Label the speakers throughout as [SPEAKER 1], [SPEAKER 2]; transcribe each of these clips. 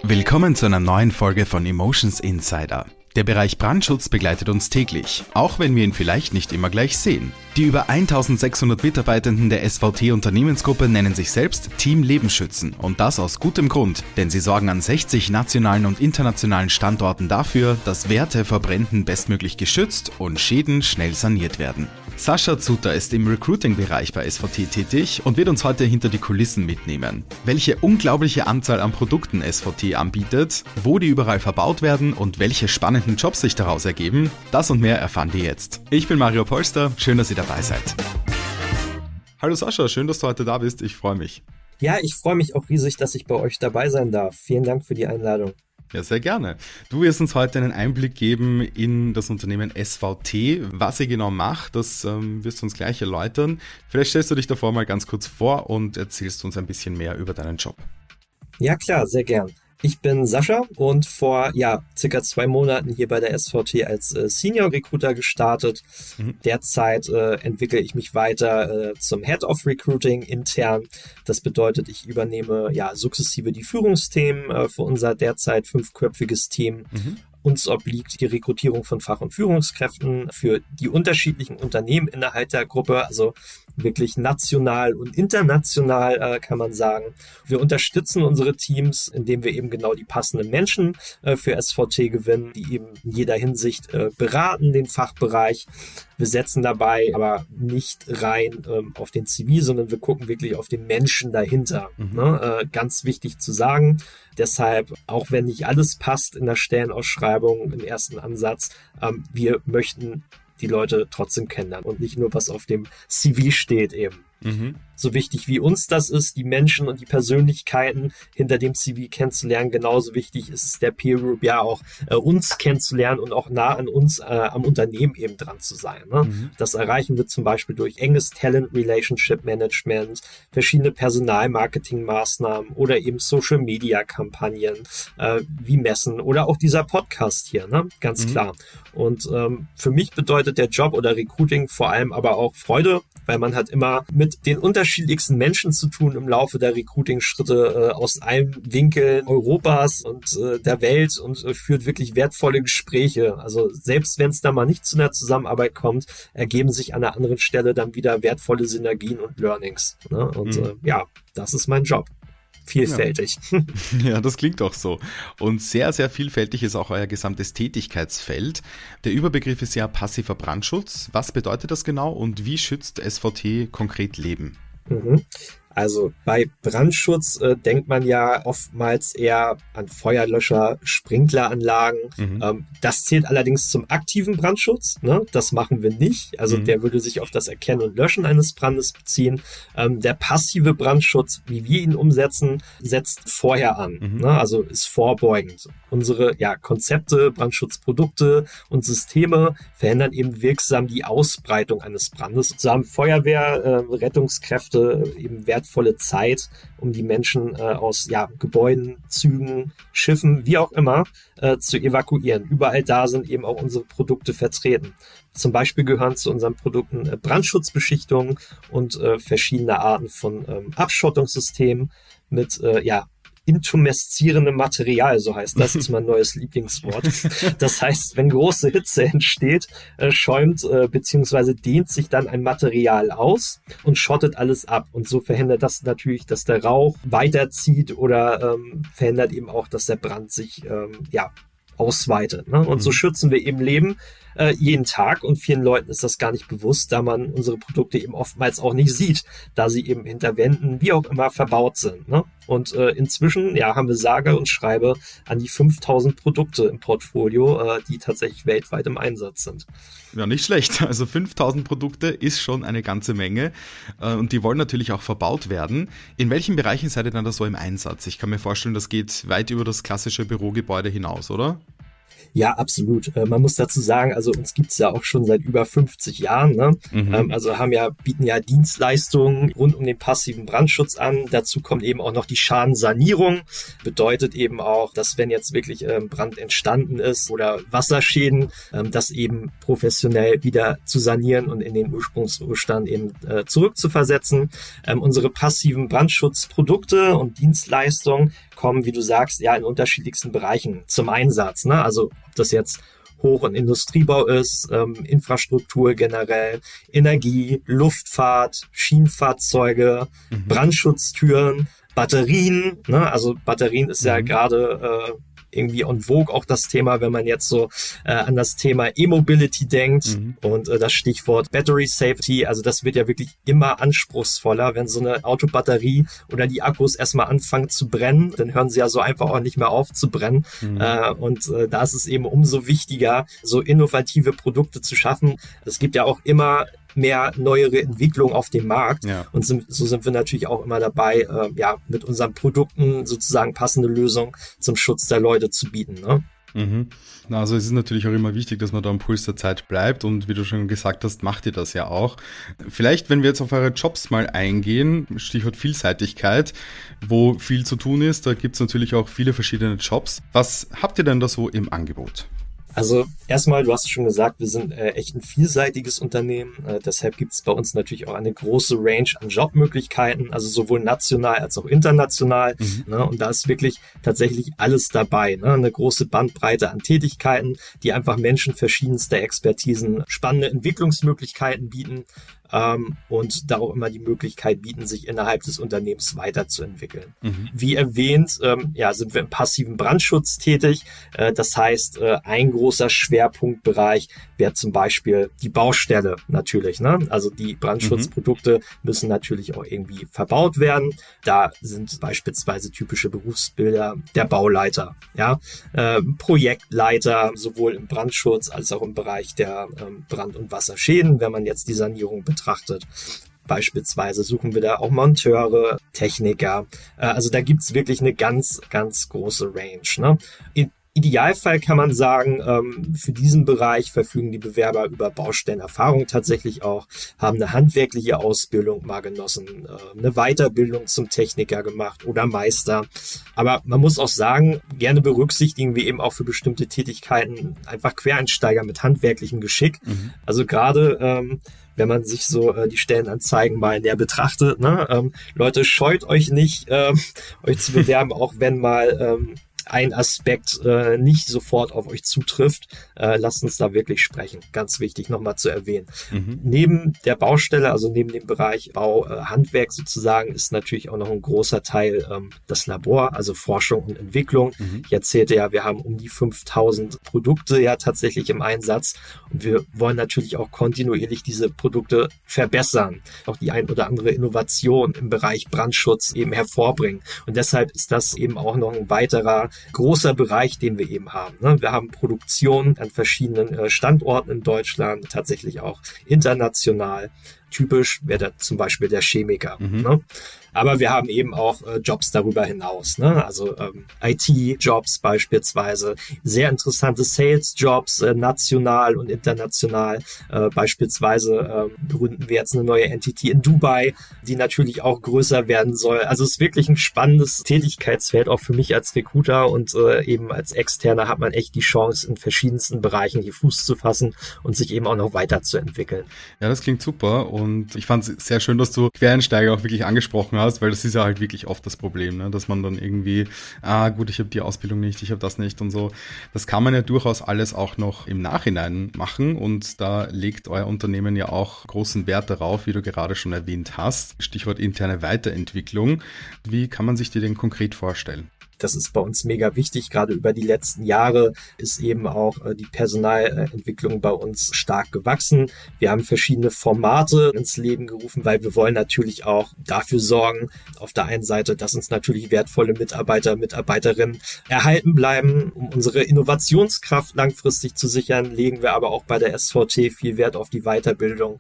[SPEAKER 1] Willkommen zu einer neuen Folge von Emotions Insider. Der Bereich Brandschutz begleitet uns täglich, auch wenn wir ihn vielleicht nicht immer gleich sehen. Die über 1600 Mitarbeitenden der SVT-Unternehmensgruppe nennen sich selbst Team Lebensschützen und das aus gutem Grund, denn sie sorgen an 60 nationalen und internationalen Standorten dafür, dass Werte vor Bränden bestmöglich geschützt und Schäden schnell saniert werden. Sascha Zutter ist im Recruiting-Bereich bei SVT tätig und wird uns heute hinter die Kulissen mitnehmen. Welche unglaubliche Anzahl an Produkten SVT anbietet, wo die überall verbaut werden und welche spannenden Jobs sich daraus ergeben, das und mehr erfahren wir jetzt. Ich bin Mario Polster, schön, dass ihr dabei seid. Hallo Sascha, schön, dass du heute da bist, ich freue mich.
[SPEAKER 2] Ja, ich freue mich auch riesig, dass ich bei euch dabei sein darf. Vielen Dank für die Einladung.
[SPEAKER 1] Ja, sehr gerne. Du wirst uns heute einen Einblick geben in das Unternehmen SVT. Was ihr genau macht, das wirst du uns gleich erläutern. Vielleicht stellst du dich davor mal ganz kurz vor und erzählst uns ein bisschen mehr über deinen Job.
[SPEAKER 2] Ja klar, sehr gern. Ich bin Sascha und vor circa 2 Monaten hier bei der SVT als Senior Recruiter gestartet. Derzeit entwickle ich mich weiter zum Head of Recruiting intern. Das bedeutet, ich übernehme sukzessive die Führungsthemen für unser derzeit 5-köpfiges Team. Uns obliegt die Rekrutierung von Fach- und Führungskräften für die unterschiedlichen Unternehmen innerhalb der Gruppe, also wirklich national und international kann man sagen. Wir unterstützen unsere Teams, indem wir eben genau die passenden Menschen für SVT gewinnen, die eben in jeder Hinsicht beraten, den Fachbereich. Wir setzen dabei aber nicht rein auf den CV, sondern wir gucken wirklich auf den Menschen dahinter. Ganz wichtig zu sagen. Deshalb, auch wenn nicht alles passt in der Stellenausschreibung im ersten Ansatz, wir möchten die Leute trotzdem kennenlernen und nicht nur, was auf dem CV steht eben. So wichtig wie uns das ist, die Menschen und die Persönlichkeiten hinter dem CV kennenzulernen, genauso wichtig ist es der Peer Group auch uns kennenzulernen und auch nah an uns am Unternehmen eben dran zu sein. Das erreichen wir zum Beispiel durch enges Talent Relationship Management, verschiedene Personalmarketing-Maßnahmen oder eben Social Media Kampagnen wie Messen oder auch dieser Podcast hier, ganz klar. Und für mich bedeutet der Job oder Recruiting vor allem aber auch Freude, weil man hat immer mit den unterschiedlichsten Menschen zu tun im Laufe der Recruiting-Schritte aus allen Winkeln Europas und der Welt und führt wirklich wertvolle Gespräche. Also selbst wenn es da mal nicht zu einer Zusammenarbeit kommt, ergeben sich an einer anderen Stelle dann wieder wertvolle Synergien und Learnings. Und das ist mein Job. Vielfältig.
[SPEAKER 1] Ja, das klingt auch so. Und sehr, sehr vielfältig ist auch euer gesamtes Tätigkeitsfeld. Der Überbegriff ist ja passiver Brandschutz. Was bedeutet das genau und wie schützt SVT konkret Leben?
[SPEAKER 2] Also bei Brandschutz denkt man ja oftmals eher an Feuerlöscher, Sprinkleranlagen. Das zählt allerdings zum aktiven Brandschutz. Das machen wir nicht. Also der würde sich auf das Erkennen und Löschen eines Brandes beziehen. Der passive Brandschutz, wie wir ihn umsetzen, setzt vorher an. Also ist vorbeugend. Unsere Konzepte, Brandschutzprodukte und Systeme verhindern eben wirksam die Ausbreitung eines Brandes. So haben Feuerwehr, Rettungskräfte eben wertvolle Zeit, um die Menschen aus Gebäuden, Zügen, Schiffen, wie auch immer, zu evakuieren. Überall da sind eben auch unsere Produkte vertreten. Zum Beispiel gehören zu unseren Produkten Brandschutzbeschichtungen und verschiedene Arten von Abschottungssystemen mit intumeszierendem Material, so heißt das, ist mein neues Lieblingswort. Das heißt, wenn große Hitze entsteht, schäumt bzw. dehnt sich dann ein Material aus und schottet alles ab. Und so verhindert das natürlich, dass der Rauch weiterzieht oder verhindert eben auch, dass der Brand sich ausweitet. Und so schützen wir eben Leben jeden Tag und vielen Leuten ist das gar nicht bewusst, da man unsere Produkte eben oftmals auch nicht sieht, da sie eben hinter Wänden, wie auch immer, verbaut sind. Und inzwischen haben wir sage und schreibe an die 5000 Produkte im Portfolio, die tatsächlich weltweit im Einsatz sind.
[SPEAKER 1] Ja, nicht schlecht. Also 5000 Produkte ist schon eine ganze Menge und die wollen natürlich auch verbaut werden. In welchen Bereichen seid ihr dann da so im Einsatz? Ich kann mir vorstellen, das geht weit über das klassische Bürogebäude hinaus, oder?
[SPEAKER 2] Ja, absolut. Man muss dazu sagen, also uns gibt's ja auch schon seit über 50 Jahren. Ne? Also bieten ja Dienstleistungen rund um den passiven Brandschutz an. Dazu kommt eben auch noch die Schadensanierung. Bedeutet eben auch, dass wenn jetzt wirklich Brand entstanden ist oder Wasserschäden, das eben professionell wieder zu sanieren und in den Ursprungszustand eben zurückzuversetzen. Unsere passiven Brandschutzprodukte und Dienstleistungen kommen, wie du sagst, ja in unterschiedlichsten Bereichen zum Einsatz. Ne? Also ob das jetzt Hoch- und Industriebau ist, Infrastruktur generell, Energie, Luftfahrt, Schienenfahrzeuge, Brandschutztüren, Batterien. Ne? Also Batterien ist ja gerade irgendwie on vogue auch das Thema, wenn man jetzt so an das Thema E-Mobility denkt und das Stichwort Battery Safety, also das wird ja wirklich immer anspruchsvoller, wenn so eine Autobatterie oder die Akkus erstmal anfangen zu brennen, dann hören sie ja so einfach auch nicht mehr auf zu brennen und da ist es eben umso wichtiger, so innovative Produkte zu schaffen. Es gibt ja auch immer mehr neuere Entwicklungen auf dem Markt. Ja. Und so sind wir natürlich auch immer dabei, mit unseren Produkten sozusagen passende Lösungen zum Schutz der Leute zu bieten. Ne?
[SPEAKER 1] Also es ist natürlich auch immer wichtig, dass man da am Puls der Zeit bleibt und wie du schon gesagt hast, macht ihr das ja auch. Vielleicht, wenn wir jetzt auf eure Jobs mal eingehen, Stichwort Vielseitigkeit, wo viel zu tun ist, da gibt es natürlich auch viele verschiedene Jobs. Was habt ihr denn da so im Angebot?
[SPEAKER 2] Also erstmal, du hast es schon gesagt, wir sind echt ein vielseitiges Unternehmen. Deshalb gibt es bei uns natürlich auch eine große Range an Jobmöglichkeiten, also sowohl national als auch international. Ne? Und da ist wirklich tatsächlich alles dabei. Ne? Eine große Bandbreite an Tätigkeiten, die einfach Menschen verschiedenster Expertisen spannende Entwicklungsmöglichkeiten bieten. Und da auch immer die Möglichkeit bieten, sich innerhalb des Unternehmens weiterzuentwickeln. Wie erwähnt, sind wir im passiven Brandschutz tätig. Das heißt, ein großer Schwerpunktbereich wäre zum Beispiel die Baustelle natürlich. Ne? Also die Brandschutzprodukte müssen natürlich auch irgendwie verbaut werden. Da sind beispielsweise typische Berufsbilder der Bauleiter, Projektleiter, sowohl im Brandschutz als auch im Bereich der Brand- und Wasserschäden, wenn man jetzt die Sanierung betrachtet. Beispielsweise suchen wir da auch Monteure, Techniker. Also da gibt's wirklich eine ganz, ganz große Range. Ne? Im Idealfall kann man sagen, für diesen Bereich verfügen die Bewerber über Baustellenerfahrung tatsächlich auch, haben eine handwerkliche Ausbildung mal genossen, eine Weiterbildung zum Techniker gemacht oder Meister. Aber man muss auch sagen, gerne berücksichtigen wir eben auch für bestimmte Tätigkeiten einfach Quereinsteiger mit handwerklichem Geschick. Also gerade wenn man sich so die Stellenanzeigen mal näher betrachtet. Ne? Leute, scheut euch nicht, euch zu bewerben, auch wenn mal ein Aspekt nicht sofort auf euch zutrifft. Lasst uns da wirklich sprechen. Ganz wichtig nochmal zu erwähnen. Neben der Baustelle, also neben dem Bereich Bau, Handwerk sozusagen, ist natürlich auch noch ein großer Teil das Labor, also Forschung und Entwicklung. Ich erzählte ja, wir haben um die 5000 Produkte ja tatsächlich im Einsatz und wir wollen natürlich auch kontinuierlich diese Produkte verbessern, auch die ein oder andere Innovation im Bereich Brandschutz eben hervorbringen. Und deshalb ist das eben auch noch ein weiterer großer Bereich, den wir eben haben. Wir haben Produktion an verschiedenen Standorten in Deutschland, tatsächlich auch international. Typisch wäre da zum Beispiel der Chemiker. Ne? Aber wir haben eben auch Jobs darüber hinaus. Ne? Also IT-Jobs beispielsweise, sehr interessante Sales-Jobs, national und international. Beispielsweise gründen wir jetzt eine neue Entity in Dubai, die natürlich auch größer werden soll. Also es ist wirklich ein spannendes Tätigkeitsfeld, auch für mich als Recruiter und eben als Externer hat man echt die Chance, in verschiedensten Bereichen hier Fuß zu fassen und sich eben auch noch weiterzuentwickeln.
[SPEAKER 1] Ja, das klingt super und ich fand es sehr schön, dass du Quereinsteiger auch wirklich angesprochen hast, weil das ist ja halt wirklich oft das Problem, ne? Dass man dann irgendwie, gut, ich habe die Ausbildung nicht, ich habe das nicht und so. Das kann man ja durchaus alles auch noch im Nachhinein machen und da legt euer Unternehmen ja auch großen Wert darauf, wie du gerade schon erwähnt hast. Stichwort interne Weiterentwicklung. Wie kann man sich die denn konkret vorstellen?
[SPEAKER 2] Das ist bei uns mega wichtig. Gerade über die letzten Jahre ist eben auch die Personalentwicklung bei uns stark gewachsen. Wir haben verschiedene Formate ins Leben gerufen, weil wir wollen natürlich auch dafür sorgen, auf der einen Seite, dass uns natürlich wertvolle Mitarbeiter, Mitarbeiterinnen erhalten bleiben, um unsere Innovationskraft langfristig zu sichern, legen wir aber auch bei der SVT viel Wert auf die Weiterbildung.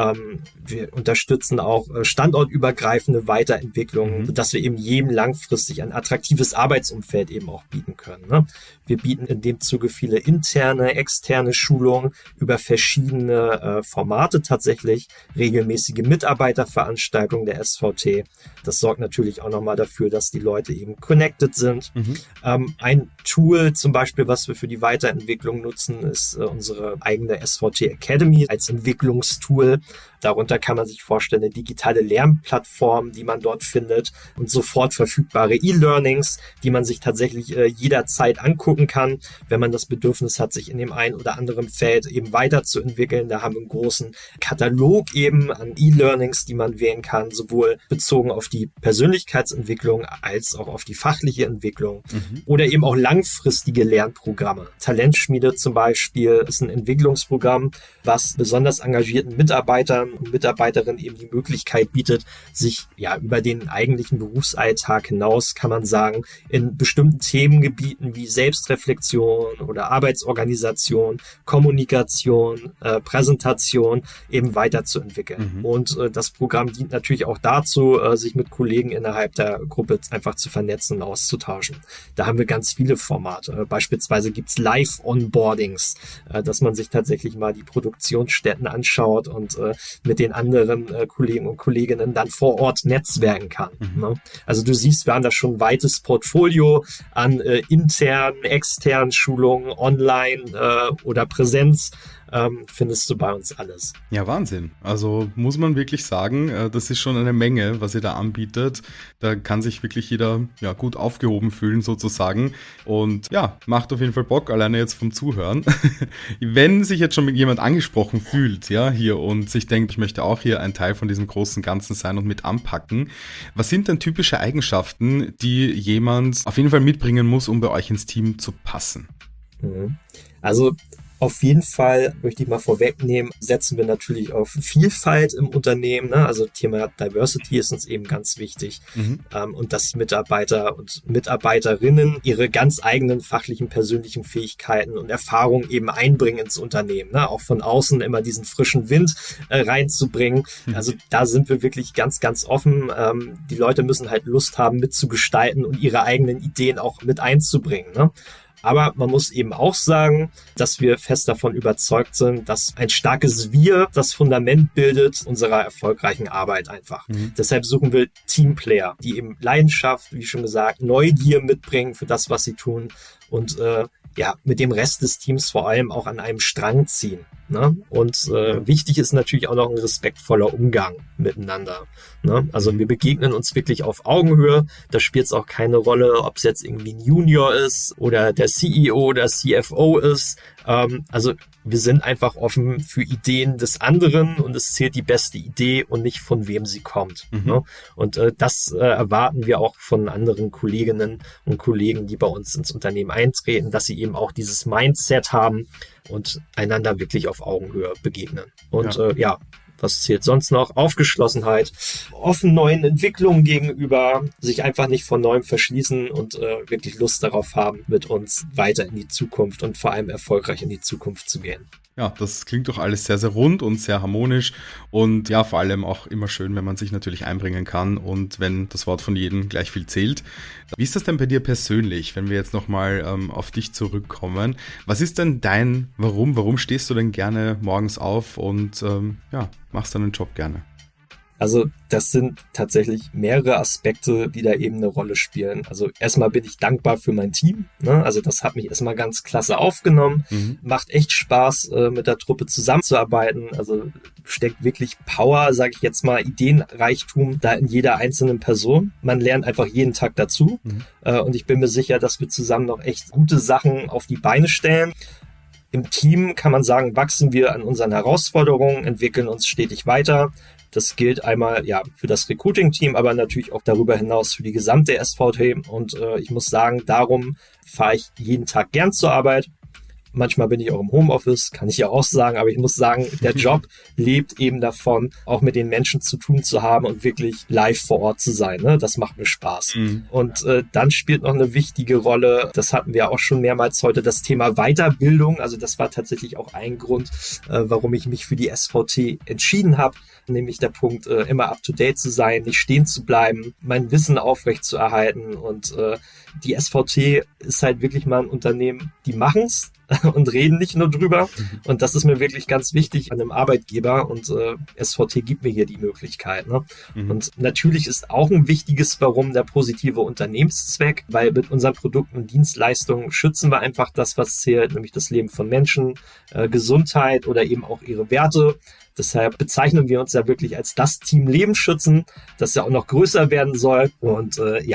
[SPEAKER 2] Wir unterstützen auch standortübergreifende Weiterentwicklungen, sodass wir eben jedem langfristig ein attraktives Arbeitsumfeld eben auch bieten können. Ne? Wir bieten in dem Zuge viele interne, externe Schulungen über verschiedene Formate tatsächlich, regelmäßige Mitarbeiterveranstaltungen der SVT. Das sorgt natürlich auch nochmal dafür, dass die Leute eben connected sind. Ein Tool zum Beispiel, was wir für die Weiterentwicklung nutzen, ist unsere eigene SVT Academy als Entwicklungstool. Darunter kann man sich vorstellen, eine digitale Lernplattform, die man dort findet und sofort verfügbare E-Learnings, die man sich tatsächlich jederzeit angucken kann, wenn man das Bedürfnis hat, sich in dem einen oder anderen Feld eben weiterzuentwickeln. Da haben wir einen großen Katalog eben an E-Learnings, die man wählen kann, sowohl bezogen auf die Persönlichkeitsentwicklung als auch auf die fachliche Entwicklung oder eben auch langfristige Lernprogramme. Talentschmiede zum Beispiel ist ein Entwicklungsprogramm, was besonders engagierten Mitarbeitern und Mitarbeiterinnen eben die Möglichkeit bietet, sich ja über den eigentlichen Berufsalltag hinaus, kann man sagen, in bestimmten Themengebieten wie Selbstreflexion oder Arbeitsorganisation, Kommunikation, Präsentation eben weiterzuentwickeln. Und das Programm dient natürlich auch dazu, sich mit Kollegen innerhalb der Gruppe einfach zu vernetzen und auszutauschen. Da haben wir ganz viele Formate. Beispielsweise gibt's Live-Onboardings, dass man sich tatsächlich mal die Produktionsstätten anschaut und mit den anderen Kollegen und Kolleginnen dann vor Ort netzwerken kann. Ne? Also du siehst, wir haben da schon ein weites Portfolio an internen, externen Schulungen, online oder Präsenz. Findest du bei uns alles.
[SPEAKER 1] Ja, Wahnsinn. Also muss man wirklich sagen, das ist schon eine Menge, was ihr da anbietet. Da kann sich wirklich jeder gut aufgehoben fühlen sozusagen. Und ja, macht auf jeden Fall Bock, alleine jetzt vom Zuhören. Wenn sich jetzt schon mit jemand angesprochen fühlt, ja, hier und sich denkt, ich möchte auch hier ein Teil von diesem großen Ganzen sein und mit anpacken. Was sind denn typische Eigenschaften, die jemand auf jeden Fall mitbringen muss, um bei euch ins Team zu passen?
[SPEAKER 2] Also auf jeden Fall, möchte ich mal vorwegnehmen, setzen wir natürlich auf Vielfalt im Unternehmen. Ne? Also Thema Diversity ist uns eben ganz wichtig. Und dass die Mitarbeiter und Mitarbeiterinnen ihre ganz eigenen fachlichen, persönlichen Fähigkeiten und Erfahrungen eben einbringen ins Unternehmen. Ne? Auch von außen immer diesen frischen Wind reinzubringen. Also da sind wir wirklich ganz, ganz offen. Die Leute müssen halt Lust haben, mitzugestalten und ihre eigenen Ideen auch mit einzubringen. Ne? Aber man muss eben auch sagen, dass wir fest davon überzeugt sind, dass ein starkes Wir das Fundament bildet unserer erfolgreichen Arbeit einfach. Deshalb suchen wir Teamplayer, die eben Leidenschaft, wie schon gesagt, Neugier mitbringen für das, was sie tun und mit dem Rest des Teams vor allem auch an einem Strang ziehen. Ne? Und wichtig ist natürlich auch noch ein respektvoller Umgang miteinander. Ne? Also wir begegnen uns wirklich auf Augenhöhe. Da spielt es auch keine Rolle, ob es jetzt irgendwie ein Junior ist oder der CEO oder CFO ist. Also wir sind einfach offen für Ideen des anderen und es zählt die beste Idee und nicht von wem sie kommt. Ne? Und das erwarten wir auch von anderen Kolleginnen und Kollegen, die bei uns ins Unternehmen eintreten, dass sie eben auch dieses Mindset haben und einander wirklich auf Augenhöhe begegnen. Und was zählt sonst noch? Aufgeschlossenheit, offen neuen Entwicklungen gegenüber, sich einfach nicht von Neuem verschließen und wirklich Lust darauf haben, mit uns weiter in die Zukunft und vor allem erfolgreich in die Zukunft zu gehen.
[SPEAKER 1] Ja, das klingt doch alles sehr, sehr rund und sehr harmonisch und ja, vor allem auch immer schön, wenn man sich natürlich einbringen kann und wenn das Wort von jedem gleich viel zählt. Wie ist das denn bei dir persönlich, wenn wir jetzt nochmal auf dich zurückkommen? Was ist denn dein Warum? Warum stehst du denn gerne morgens auf und machst deinen Job gerne?
[SPEAKER 2] Also das sind tatsächlich mehrere Aspekte, die da eben eine Rolle spielen. Also erstmal bin ich dankbar für mein Team. Ne? Also das hat mich erstmal ganz klasse aufgenommen. Macht echt Spaß, mit der Truppe zusammenzuarbeiten. Also steckt wirklich Power, sage ich jetzt mal, Ideenreichtum da in jeder einzelnen Person. Man lernt einfach jeden Tag dazu. Und ich bin mir sicher, dass wir zusammen noch echt gute Sachen auf die Beine stellen. Im Team kann man sagen, wachsen wir an unseren Herausforderungen, entwickeln uns stetig weiter. Das gilt einmal für das Recruiting-Team, aber natürlich auch darüber hinaus für die gesamte SVT. Und ich muss sagen, darum fahre ich jeden Tag gern zur Arbeit. Manchmal bin ich auch im Homeoffice, kann ich ja auch sagen, aber ich muss sagen, der Job lebt eben davon, auch mit den Menschen zu tun zu haben und wirklich live vor Ort zu sein. Ne? Das macht mir Spaß. Und dann spielt noch eine wichtige Rolle, das hatten wir auch schon mehrmals heute, das Thema Weiterbildung. Also das war tatsächlich auch ein Grund, warum ich mich für die SVT entschieden habe, nämlich der Punkt, immer up-to-date zu sein, nicht stehen zu bleiben, mein Wissen aufrechtzuerhalten. Und die SVT ist halt wirklich mal ein Unternehmen, die machen's und reden nicht nur drüber. Und das ist mir wirklich ganz wichtig an einem Arbeitgeber und SVT gibt mir hier die Möglichkeit. Ne? Und natürlich ist auch ein wichtiges Warum der positive Unternehmenszweck, weil mit unseren Produkten und Dienstleistungen schützen wir einfach das, was zählt, nämlich das Leben von Menschen, Gesundheit oder eben auch ihre Werte. Deshalb bezeichnen wir uns ja wirklich als das Team Leben schützen, das ja auch noch größer werden soll. Und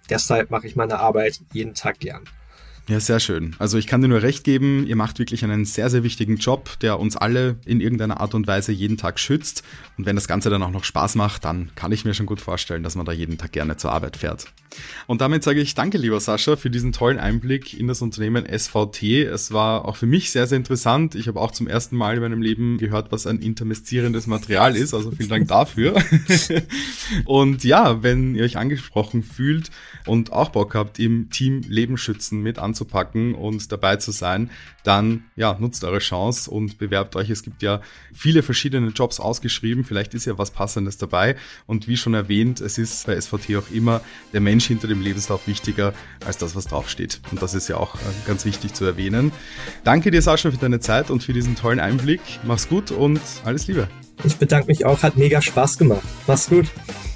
[SPEAKER 2] deshalb mache ich meine Arbeit jeden Tag gern.
[SPEAKER 1] Ja, sehr schön. Also ich kann dir nur recht geben, ihr macht wirklich einen sehr, sehr wichtigen Job, der uns alle in irgendeiner Art und Weise jeden Tag schützt. Und wenn das Ganze dann auch noch Spaß macht, dann kann ich mir schon gut vorstellen, dass man da jeden Tag gerne zur Arbeit fährt. Und damit sage ich danke, lieber Sascha, für diesen tollen Einblick in das Unternehmen SVT. Es war auch für mich sehr, sehr interessant. Ich habe auch zum ersten Mal in meinem Leben gehört, was ein intermiszierendes Material ist. Also vielen Dank dafür. Und ja, wenn ihr euch angesprochen fühlt und auch Bock habt, im Team Leben schützen mit anzupacken und dabei zu sein, dann ja, nutzt eure Chance und bewerbt euch. Es gibt ja viele verschiedene Jobs ausgeschrieben. Vielleicht ist ja was Passendes dabei. Und wie schon erwähnt, es ist bei SVT auch immer der Mensch hinter dem Lebenslauf wichtiger als das, was draufsteht. Und das ist ja auch ganz wichtig zu erwähnen. Danke dir, Sascha, für deine Zeit und für diesen tollen Einblick. Mach's gut und alles Liebe.
[SPEAKER 2] Ich bedanke mich auch. Hat mega Spaß gemacht. Mach's gut.